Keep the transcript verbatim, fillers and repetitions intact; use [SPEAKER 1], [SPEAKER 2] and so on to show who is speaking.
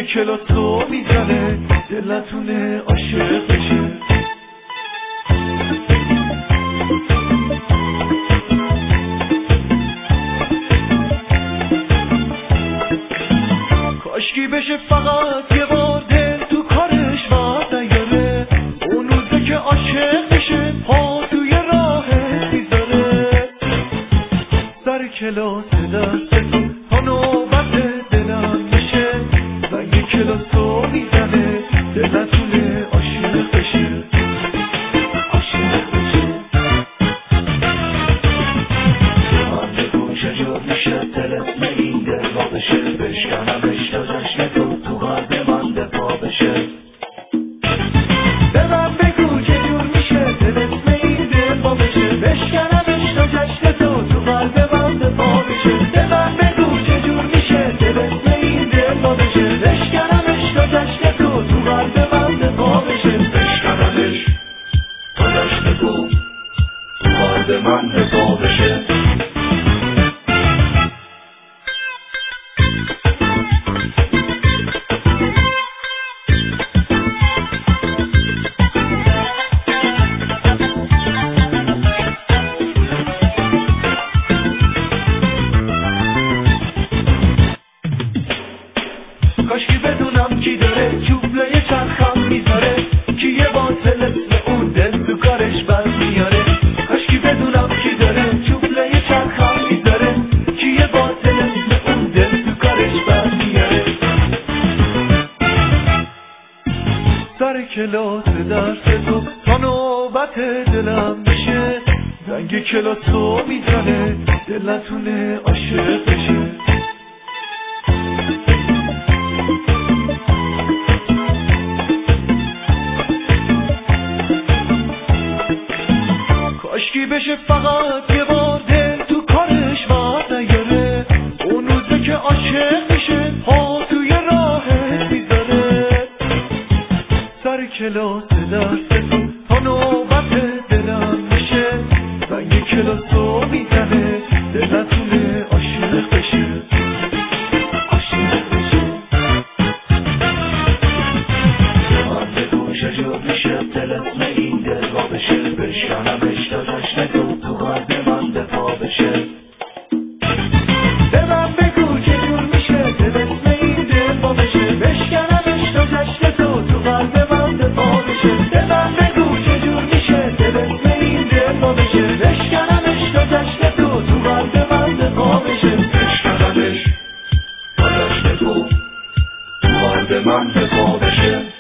[SPEAKER 1] کلا تو میزنه دلتونه عاشق بشه. کاشکی بشه فقط یه بار دل تو کارش وقت نیاره، اون روزه که عاشق میشه پا توی راهت میذاره. سر کلاس دست تو تا نوبت دلم میشه، زنگ کلاس تو میزنه دلتونه عاشق بشه. عاشق بشه من بگو چجور میشه دلت این دل را بشه، بشکنمش تا جشن تو تو قلب من دفاع بشه. به من بگو چجور میشه دلت این دل را بشه، بشکنمش تا جشن تو تو قلب من دفاع بشه. به من بگو چجور میشه دلت این دل را بشه، بشکنمش تا جشن تو تو قلب من دفاع بشه. بشکنمش تا جشن تو تو قلب من دفاع بشه. کاشکی بدونم کی داره جوبلای چرخم میذاره، کی یه باطل اسم اون دل تو کارش بر میاره. کاشکی بدونم کی داره جوبلای چرخم میذاره، کی یه باطل اسم اون دل تو کارش بر میاره. سر کلاس درس تو تا نوبت دلم میشه، زنگ کلاس تو میزنه دلتونه عاشق بشه. کاشکی بشه فقط یه بار دل تو کارش وقت نیاره، اون روزه که عاشق میشه پا توی راهت میذاره. سر کلاس دست تو تا نوبت دلم میشه، زنگ کلاس تو میزنه دلتونه عاشق بشه. عاشق بشه من بگو چجور میشه دلت این دل را بشه، بشکنمش تا جشن تو تو قلب من دفاع بشه. به من بگو چجور میشه دلت این دل را بشه، بشکنمش تا جشن تو تو قلب من دفاع بشه. به من بگو چجور میشه دلت این دل را بشه، بشکنمش تا جشن تو تو قلب من دفاع بشه. بشکنمش تا جشن تو تو قلب من دفاع بشه.